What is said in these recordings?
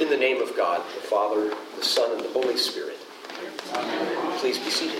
In the name of God, the Father, the Son, and the Holy Spirit. Amen. Please be seated.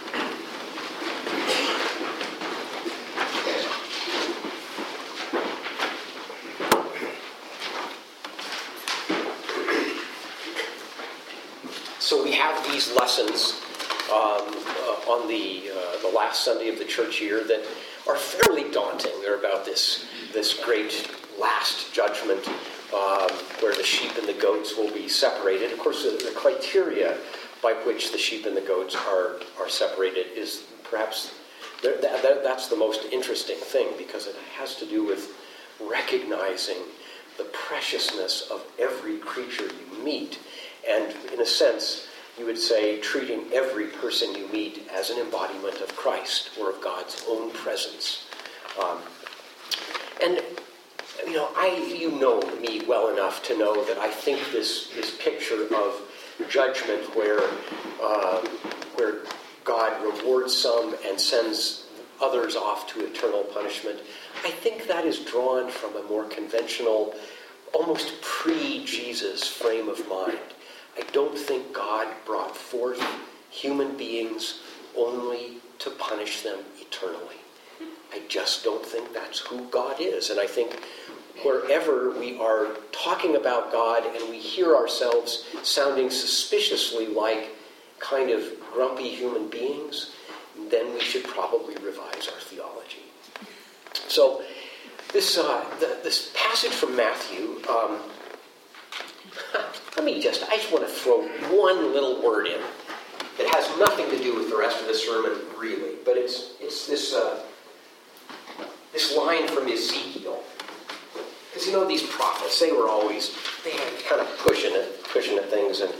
So we have these lessons on the last Sunday of the church year that are fairly daunting. They're about this great last judgment where the sheep and the goats will be separated. Of course, the criteria by which the sheep and the goats are separated is perhaps, that's the most interesting thing, because it has to do with recognizing the preciousness of every creature you meet, and in a sense, you would say treating every person you meet as an embodiment of Christ or of God's own presence. And you know me well enough to know that I think this picture of judgment where God rewards some and sends others off to eternal punishment, I think that is drawn from a more conventional, almost pre-Jesus frame of mind. I don't think God brought forth human beings only to punish them eternally. I just don't think that's who God is. And I think wherever we are talking about God and we hear ourselves sounding suspiciously like kind of grumpy human beings, then we should probably revise our theology. So this passage from Matthew, I just want to throw one little word in. It has nothing to do with the rest of the sermon, really, but it's this line from Ezekiel. Because these prophets, they were kind of pushing at things, and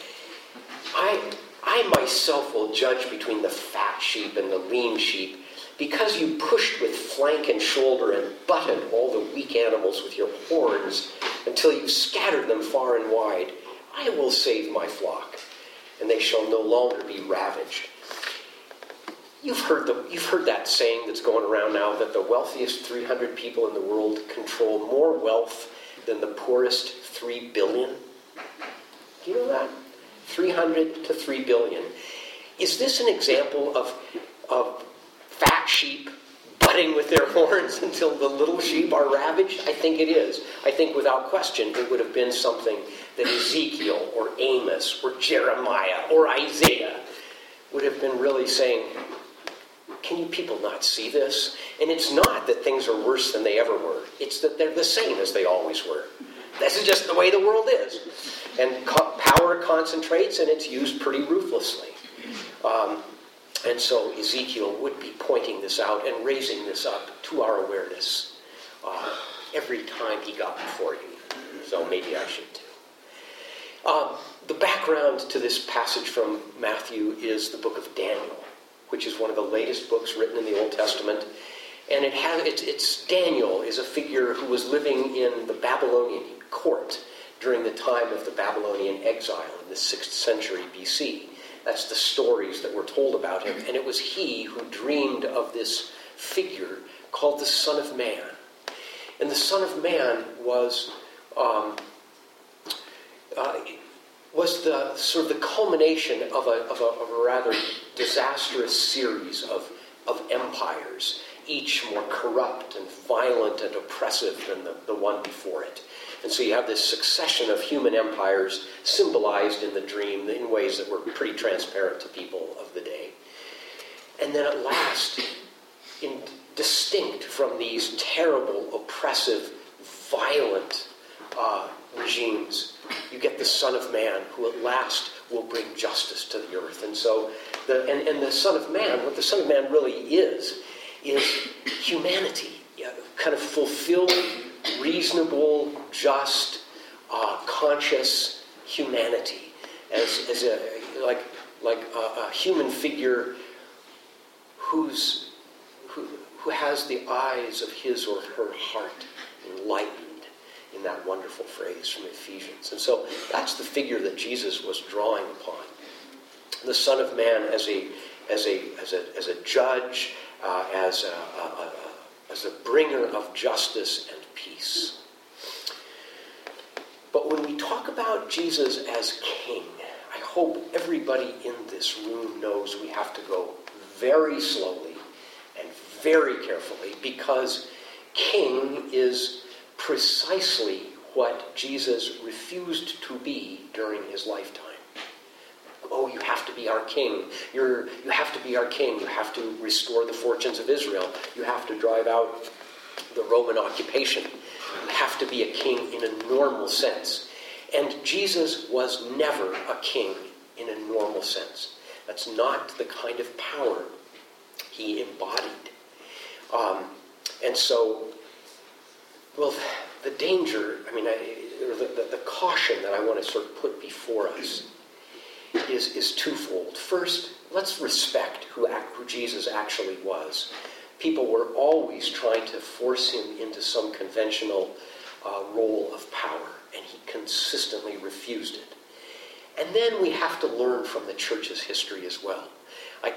I myself will judge between the fat sheep and the lean sheep. Because you pushed with flank and shoulder and butted all the weak animals with your horns until you scattered them far and wide, I will save my flock, and they shall no longer be ravaged. You've heard that saying that's going around now, that the wealthiest 300 people in the world control more wealth than the poorest 3 billion. Do you know that? 300 to 3 billion. Is this an example of fat sheep butting with their horns until the little sheep are ravaged? I think it is. I think without question it would have been something that Ezekiel or Amos or Jeremiah or Isaiah would have been really saying, can you people not see this? And it's not that things are worse than they ever were. It's that they're the same as they always were. This is just the way the world is. And power concentrates, and it's used pretty ruthlessly. And so Ezekiel would be pointing this out and raising this up to our awareness every time he got before you. So maybe I should too. The background to this passage from Matthew is the book of Daniel, which is one of the latest books written in the Old Testament. And it's Daniel is a figure who was living in the Babylonian court during the time of the Babylonian exile in the 6th century BC. That's the stories that were told about him. And it was he who dreamed of this figure called the Son of Man. And the Son of Man was the sort of the culmination of a rather disastrous series of empires, each more corrupt and violent and oppressive than the one before it. And so you have this succession of human empires symbolized in the dream in ways that were pretty transparent to people of the day. And then at last, distinct from these terrible, oppressive, violent regimes, you get the Son of Man, who at last will bring justice to the earth. And so, the Son of Man, what the Son of Man really is humanity, kind of fulfilled, reasonable, just, conscious humanity, as a human figure who has the eyes of his or her heart enlightened, in that wonderful phrase from Ephesians. And so that's the figure that Jesus was drawing upon. The Son of Man as a judge, as a bringer of justice and peace. But Well, when we talk about Jesus as king, I hope everybody in this room knows we have to go very slowly and very carefully, because king is precisely what Jesus refused to be during his lifetime. Oh, you have to be our king. You have to be our king. You have to restore the fortunes of Israel. You have to drive out the Roman occupation. You have to be a king in a normal sense. And Jesus was never a king in a normal sense. That's not the kind of power he embodied. And so, well, the danger, the caution that I want to sort of put before us is twofold. First, let's respect who Jesus actually was. People were always trying to force him into some conventional role of power, and he consistently refused it. And then we have to learn from the church's history as well. I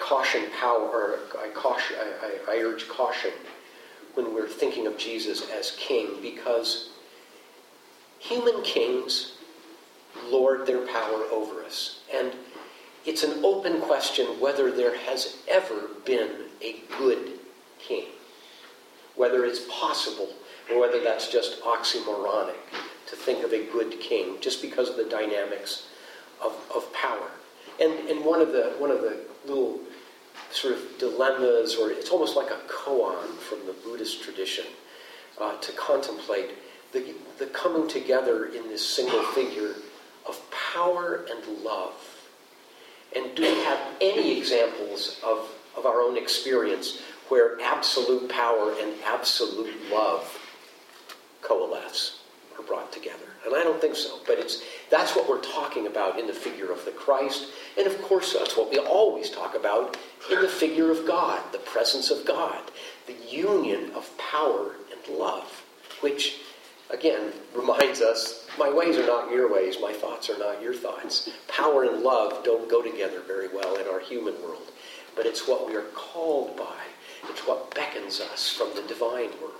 urge caution when we're thinking of Jesus as king, because human kings lord their power over us. And it's an open question whether there has ever been a good king, whether it's possible, or whether that's just oxymoronic to think of a good king just because of the dynamics of power. And one of the little sort of dilemmas, or it's almost like a koan from the Buddhist tradition, to contemplate the coming together in this single figure of power and love. And do we have any examples of our own experience where absolute power and absolute love coalesce or brought together? And I don't think so, but that's what we're talking about in the figure of the Christ, and of course that's what we always talk about in the figure of God, the presence of God, the union of power and love, which, again, reminds us, my ways are not your ways, my thoughts are not your thoughts. Power and love don't go together very well in our human world, but it's what we are called by. It's what beckons us from the divine world.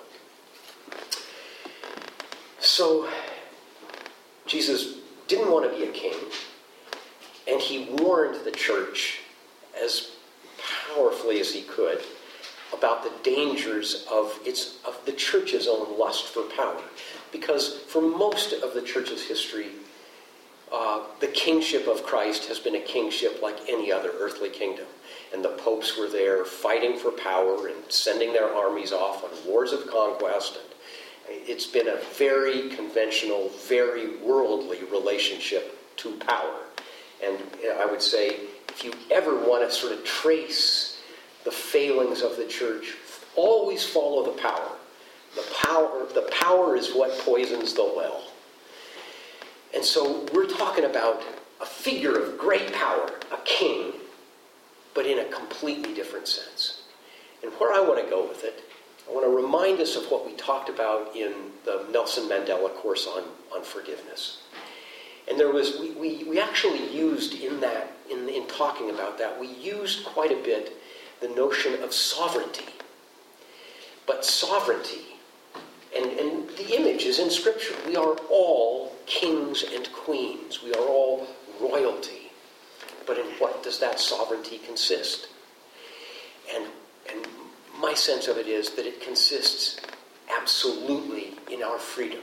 So, Jesus didn't want to be a king, and he warned the church as powerfully as he could about the dangers of the church's own lust for power. Because for most of the church's history, the kingship of Christ has been a kingship like any other earthly kingdom. And the popes were there fighting for power and sending their armies off on wars of conquest. And it's been a very conventional, very worldly relationship to power. And I would say, if you ever want to sort of trace the failings of the church, always follow the power. The power is what poisons the well. And so we're talking about a figure of great power, a king, but in a completely different sense. And where I want to go with it, I want to remind us of what we talked about in the Nelson Mandela course on forgiveness. And there was we actually used in talking about that, we used quite a bit the notion of sovereignty. But sovereignty, and the image is in Scripture. We are all kings and queens. We are all royalty. But in what does that sovereignty consist? And my sense of it is that it consists absolutely in our freedom.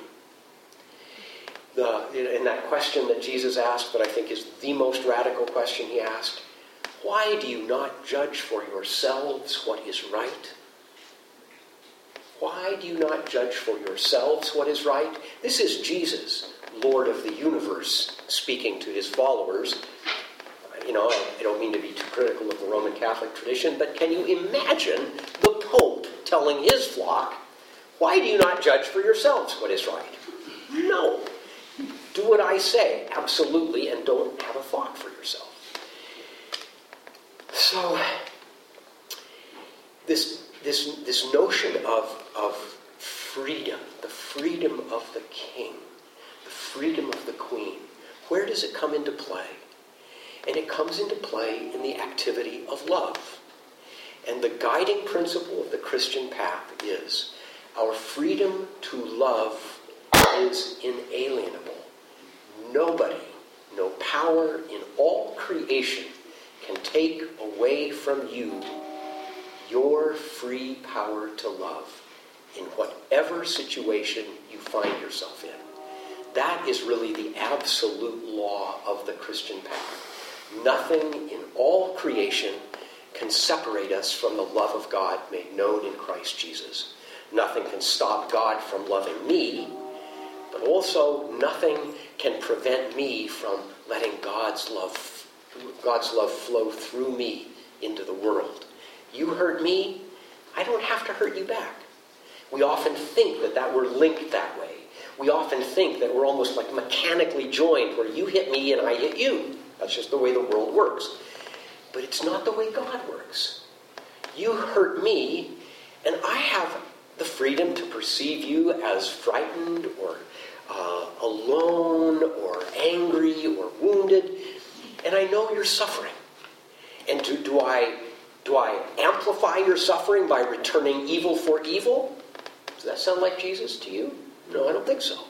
In that question that Jesus asked, that I think is the most radical question he asked, why do you not judge for yourselves what is right? Why do you not judge for yourselves what is right? This is Jesus, Lord of the universe, speaking to his followers. I don't mean to be too critical of the Roman Catholic tradition, but can you imagine the Pope telling his flock, why do you not judge for yourselves what is right? No. Do what I say, absolutely, and don't have a thought for yourself. So, this notion of freedom, the freedom of the king, the freedom of the queen, where does it come into play? And it comes into play in the activity of love. And the guiding principle of the Christian path is our freedom to love is inalienable. nobody, no power in all creation can take away from you your free power to love in whatever situation you find yourself in. That is really the absolute law of the Christian path. Nothing in all creation can separate us from the love of God made known in Christ Jesus. Nothing can stop God from loving me, but also nothing can prevent me from letting God's love flow through me into the world. You hurt me, I don't have to hurt you back. We often think that we're linked that way. We often think that we're almost like mechanically joined, where you hit me and I hit you. That's just the way the world works. But it's not the way God works. You hurt me, and I have the freedom to perceive you as frightened or alone or angry or wounded, and I know you're suffering. And do I amplify your suffering by returning evil for evil? Does that sound like Jesus to you? No, I don't think so.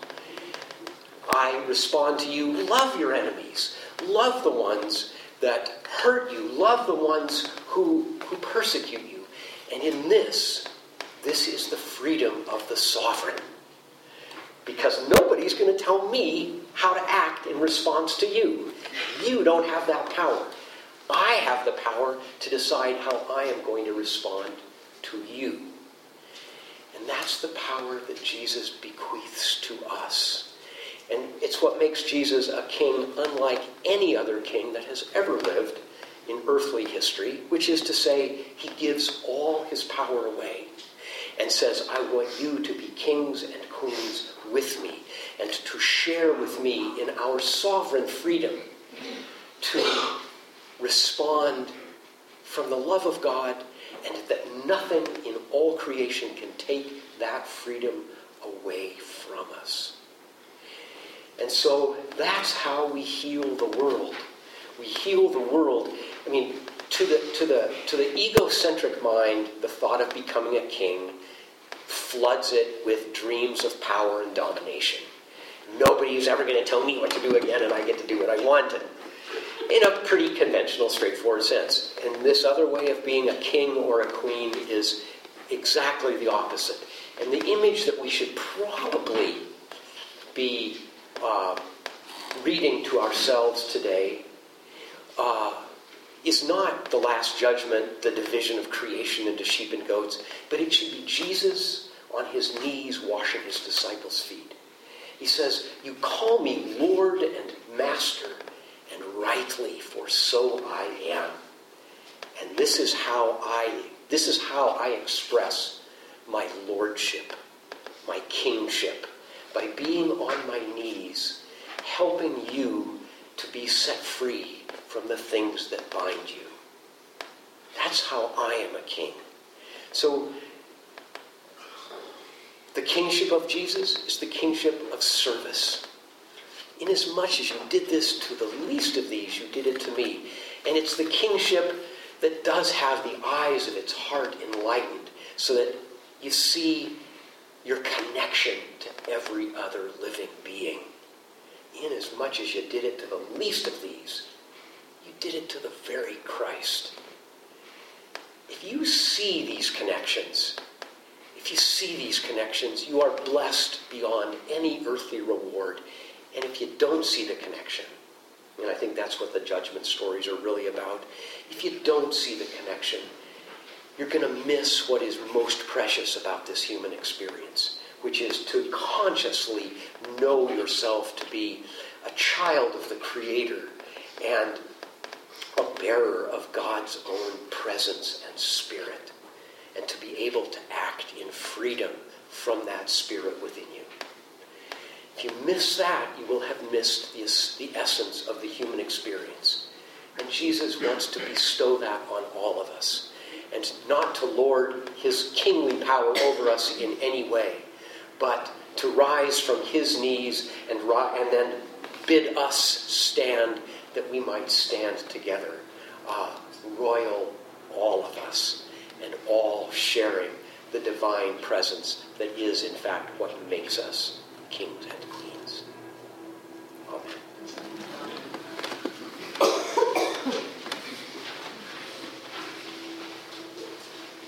I respond to you, love your enemies. Love the ones that hurt you. Love the ones who persecute you. And in this is the freedom of the sovereign. Because nobody's going to tell me how to act in response to you. You don't have that power. I have the power to decide how I am going to respond to you. And that's the power that Jesus bequeaths to us. And it's what makes Jesus a king unlike any other king that has ever lived in earthly history, which is to say, he gives all his power away and says, I want you to be kings and queens with me and to share with me in our sovereign freedom to respond from the love of God, and that nothing in all creation can take that freedom away from us. And so that's how we heal the world. We heal the world. I mean, to the egocentric mind, the thought of becoming a king floods it with dreams of power and domination. Nobody's ever going to tell me what to do again, and I get to do what I want, and in a pretty conventional, straightforward sense. And this other way of being a king or a queen is exactly the opposite. And the image that we should probably be reading to ourselves today is not the Last Judgment, the division of creation into sheep and goats, but it should be Jesus on his knees washing his disciples' feet. He says, you call me Lord and Master, and rightly, for so I am. And this is how I express my lordship, my kingship, by being on my knees, helping you to be set free from the things that bind you. That's how I am a king. So, the kingship of Jesus is the kingship of service. Inasmuch as you did this to the least of these, you did it to me. And it's the kingship that does have the eyes of its heart enlightened, so that you see your connection to every other living being. Inasmuch as you did it to the least of these, you did it to the very Christ. If you see these connections, you are blessed beyond any earthly reward. And if you don't see the connection, and I think that's what the judgment stories are really about, if you don't see the connection, you're going to miss what is most precious about this human experience, which is to consciously know yourself to be a child of the Creator and a bearer of God's own presence and Spirit, and to be able to act in freedom from that Spirit within you. If you miss that, you will have missed the essence of the human experience. And Jesus wants to bestow that on all of us, and not to lord his kingly power over us in any way, but to rise from his knees and then bid us stand, that we might stand together, royal, all of us, and all sharing the divine presence that is, in fact, what makes us kings and